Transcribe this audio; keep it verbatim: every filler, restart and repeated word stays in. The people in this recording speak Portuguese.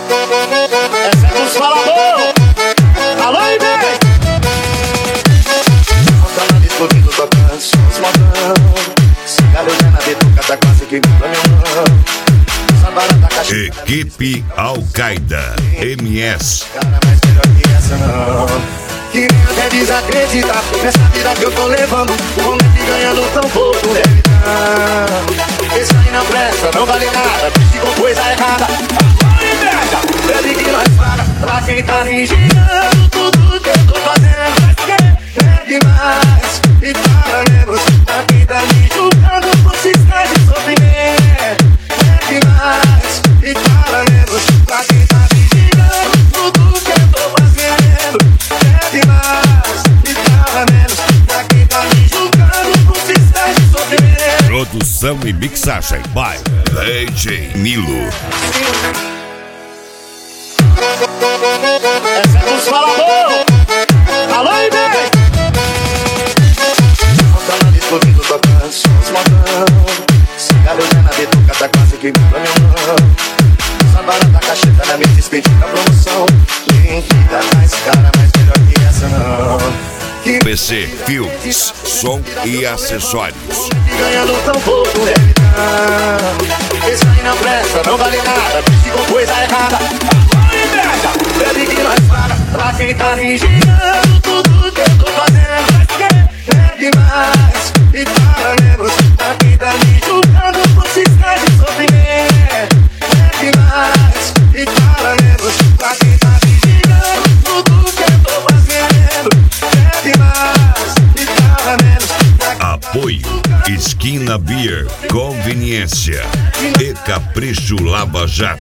Essa é dos falador. Alô, e vem. Tá na discoteca tocando sons modão. Cigarro na betuca tá quase que pra minha mão. Equipe Al-Qaeda M S. Cara, mais melhor que essa não. Que nem até desacreditar nessa vida que eu tô levando. O momento ganhando tão pouco deve dar. Esse aí não presta, não vale nada. Triste com coisa errada. Amor e inveja, bebe que nós paga. Pra quem tá me girando, tudo que eu tô fazendo vai ser é demais. E para menos, pra quem tá me julgando por se estar de sofrimento. É demais. E para menos, pra quem tá me girando, tudo que eu tô fazendo é demais. E para menos, pra quem tá me julgando por se estar de sofrimento. Produção e mixagem by D J Nilo. Essa é dos falador. Alô, e vem. Tá na discoteca tocando sons modão. Cigarro na betuca tá quase que pra minha mão. Essa barata cacheta na minha despedida da promoção. Link da mais cara, mais melhor que essa não. P C Filmes, som e acessórios. Ganhando tão pouco deve dar. Esse aí não presta, não vale nada. Triste com coisa errada. Amor e inveja, bebe que nós paga. Pra quem tá me girando, tudo que eu tô fazendo vai ser é demais. E para menos, pra quem tá me julgando por se estar de sofrimento. É demais. E para menos, pra quem tá me girando, tudo que eu tô fazendo é demais. E para menos, pra quem Apoio Esquina Beer, Conveniência e Capricho Lava Jato.